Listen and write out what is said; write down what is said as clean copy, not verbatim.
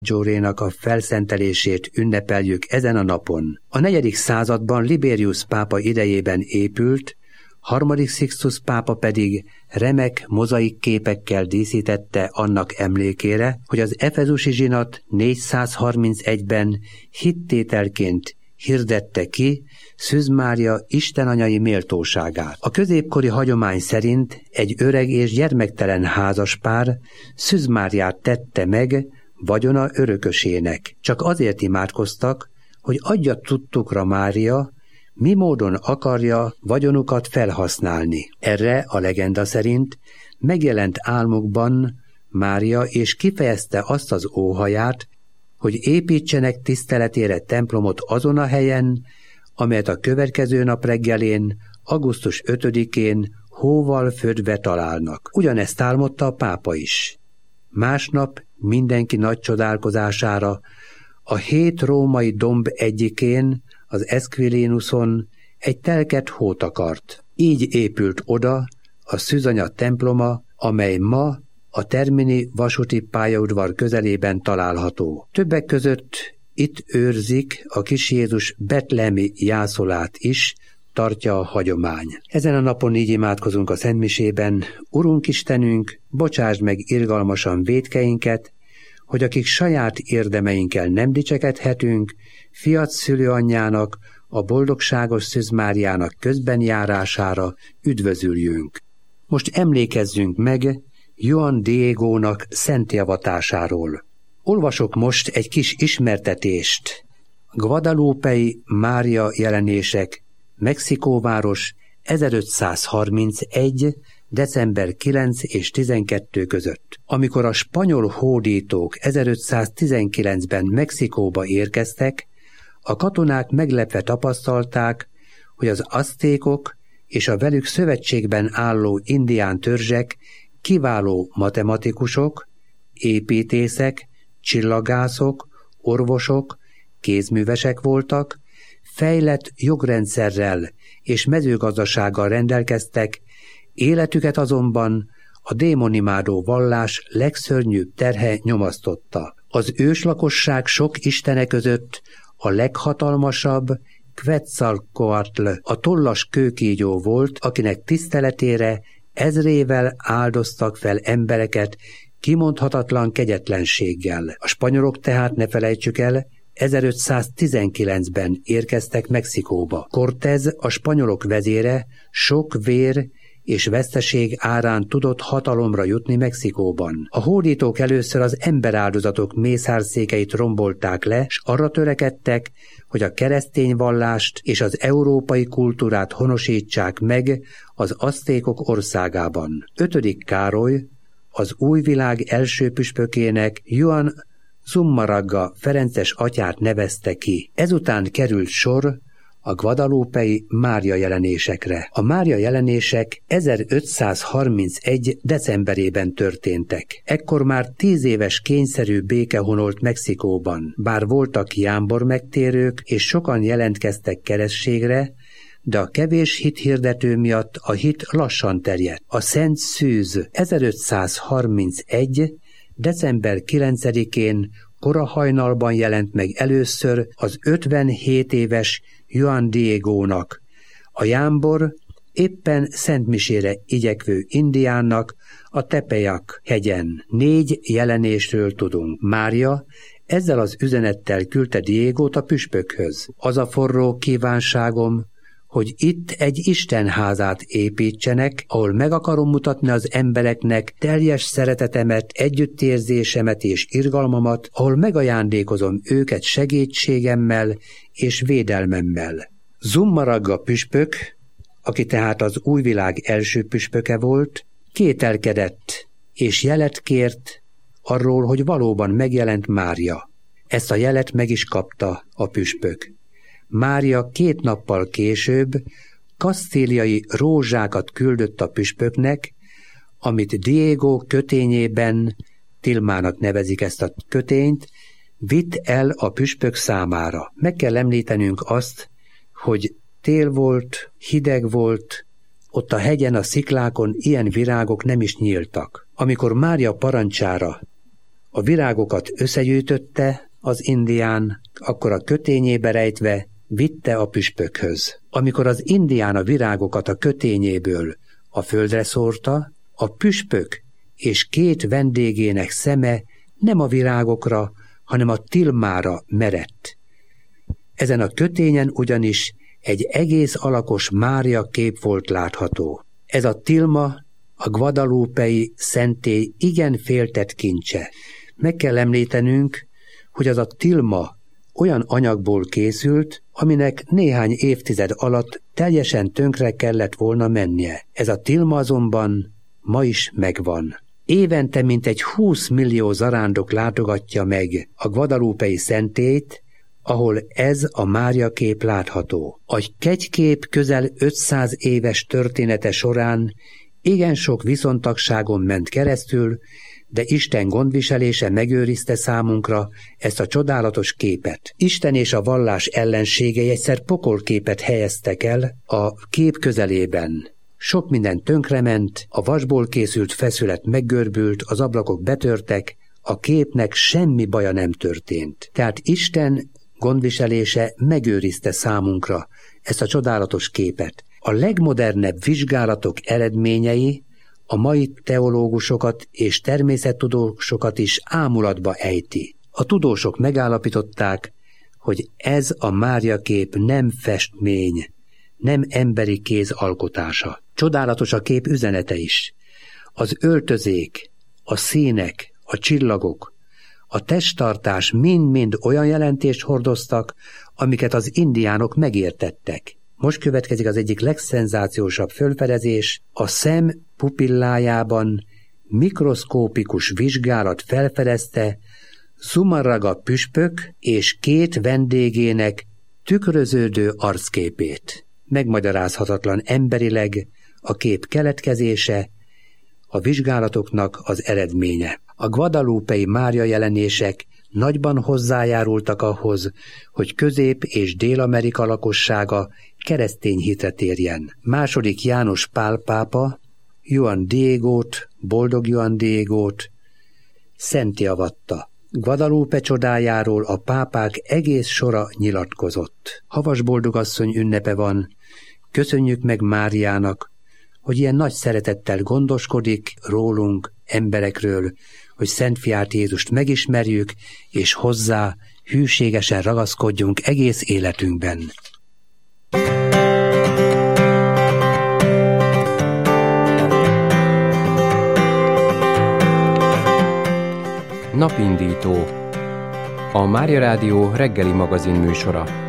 Maggiore-nak a felszentelését ünnepeljük ezen a napon. A 4. században Liberius pápa idejében épült, 3. Sixtus pápa pedig remek mozaik képekkel díszítette annak emlékére, hogy az efezusi zsinat 431-ben hittételként hirdette ki Szűz Mária istenanyai méltóságát. A középkori hagyomány szerint egy öreg és gyermektelen házaspár Szűz Máriát tette meg vagyona örökösének. Csak azért imádkoztak, hogy adja tudtukra Mária, mi módon akarja vagyonukat felhasználni. Erre a legenda szerint megjelent álmukban Mária, és kifejezte azt az óhaját, hogy építsenek tiszteletére templomot azon a helyen, amelyet a következő nap reggelén, augusztus 5-én hóval födve találnak. Ugyanezt álmodta a pápa is. Másnap mindenki nagy csodálkozására a 7 római domb egyikén, az Esquilinus-on egy telket hót akart. Így épült oda a Szűzanya temploma, amely ma a Termini vasúti pályaudvar közelében található. Többek között itt őrzik a kis Jézus betlehemi jászolát is, tartja a hagyomány. Ezen a napon így imádkozunk a szentmisében: Urunk Istenünk, bocsásd meg irgalmasan vétkeinket, hogy akik saját érdemeinkkel nem dicsekedhetünk, fiat szülőanyjának, a boldogságos Szűz Máriának közben járására üdvözüljünk. Most emlékezzünk meg Juan Diegónak szentjavatásáról. Olvasok most egy kis ismertetést. Guadalupe-i Mária jelenések, Mexikóváros, 1531. december 9 és 12 között. Amikor a spanyol hódítók 1519-ben Mexikóba érkeztek, a katonák meglepve tapasztalták, hogy az aztékok és a velük szövetségben álló indián törzsek kiváló matematikusok, építészek, csillagászok, orvosok, kézművesek voltak, fejlett jogrendszerrel és mezőgazdasággal rendelkeztek, életüket azonban a démonimádó vallás legszörnyűbb terhe nyomasztotta. Az őslakosság sok istene között a leghatalmasabb Quetzalcoatl, a tollas kőkígyó volt, akinek tiszteletére ezrével áldoztak fel embereket kimondhatatlan kegyetlenséggel. A spanyolok tehát, ne felejtsük el, 1519-ben érkeztek Mexikóba. Cortés, a spanyolok vezére, sok vér és veszteség árán tudott hatalomra jutni Mexikóban. A hódítók először az emberáldozatok mészárszékeit rombolták le, s arra törekedtek, hogy a keresztény vallást és az európai kultúrát honosítsák meg az aztékok országában. 5. Károly, az új világ első püspökének, Juan Zumarraga ferences atyát nevezte ki. Ezután került sor a guadalupei Mária jelenésekre. A Mária jelenések 1531. decemberében történtek. Ekkor már 10 éves kényszerű béke honolt Mexikóban. Bár voltak jámbor megtérők, és sokan jelentkeztek keresztségre, de a kevés hithirdető miatt a hit lassan terjedt. A Szent Szűz 1531. december 9-én kora hajnalban jelent meg először az 57 éves Juan Diegónak, a jámbor éppen szentmisére igyekvő indiánnak a Tepeyac hegyen. 4 jelenésről tudunk. Mária ezzel az üzenettel küldte Diegót a püspökhöz. Az a forró kívánságom, hogy itt egy istenházát építsenek, ahol meg akarom mutatni az embereknek teljes szeretetemet, együttérzésemet és irgalmamat, ahol megajándékozom őket segítségemmel és védelmemmel. Zumarraga püspök, aki tehát az új világ első püspöke volt, kételkedett és jelet kért arról, hogy valóban megjelent Mária. Ezt a jelet meg is kapta a püspök. Mária 2 nappal később kasztíliai rózsákat küldött a püspöknek, amit Diego kötényében, tilmának nevezik ezt a kötényt, vitt el a püspök számára. Meg kell említenünk azt, hogy tél volt, hideg volt, ott a hegyen, a sziklákon ilyen virágok nem is nyíltak. Amikor Mária parancsára A virágokat összegyűjtötte az indián, akkor a kötényébe rejtve vitte a püspökhöz. Amikor az indián a virágokat a kötényéből a földre szórta, a püspök és 2 vendégének szeme nem a virágokra, hanem a tilmára merett. Ezen a kötényen ugyanis egy egész alakos Mária kép volt látható. Ez a tilma a guadalupei szentély igen féltett kincse. Meg kell említenünk, hogy az a tilma olyan anyagból készült, aminek néhány évtized alatt teljesen tönkre kellett volna mennie. Ez a tilma azonban ma is megvan. Évente mintegy 20 millió zarándok látogatja meg a guadalupei szentélyt, ahol ez a Mária kép látható. A kegykép közel 500 éves története során igen sok viszontagságon ment keresztül, de Isten gondviselése megőrizte számunkra ezt a csodálatos képet. Isten és a vallás ellenségei egyszer pokolképet helyeztek el a kép közelében. Sok minden tönkrement, a vasból készült feszület meggörbült, az ablakok betörtek, a képnek semmi baja nem történt. Tehát Isten gondviselése megőrizte számunkra ezt a csodálatos képet. A legmodernebb vizsgálatok eredményei a mai teológusokat és természettudósokat is ámulatba ejti. A tudósok megállapították, hogy ez a Mária kép nem festmény, nem emberi kéz alkotása. Csodálatos a kép üzenete is. Az öltözék, a színek, a csillagok, a testtartás mind-mind olyan jelentést hordoztak, amiket az indiánok megértettek. Most következik az egyik legszenzációsabb felfedezés, a szem pupillájában mikroszkópikus vizsgálat felfedezte Zumarraga püspök és 2 vendégének tükröződő arcképét. Megmagyarázhatatlan emberileg a kép keletkezése, a vizsgálatoknak az eredménye. A guadalupei Mária jelenések nagyban hozzájárultak ahhoz, hogy Közép- és Dél-Amerika lakossága keresztény hitre térjen. II. János Pál pápa Juan Diegót, boldog Juan Diegót szentté avatta. Guadalupe csodájáról a pápák egész sora nyilatkozott. Havas boldogasszony ünnepe van, köszönjük meg Máriának, hogy ilyen nagy szeretettel gondoskodik rólunk, emberekről, hogy Szent Fiát Jézust megismerjük, és hozzá hűségesen ragaszkodjunk egész életünkben. Napindító. A Mária Rádió reggeli magazin műsora.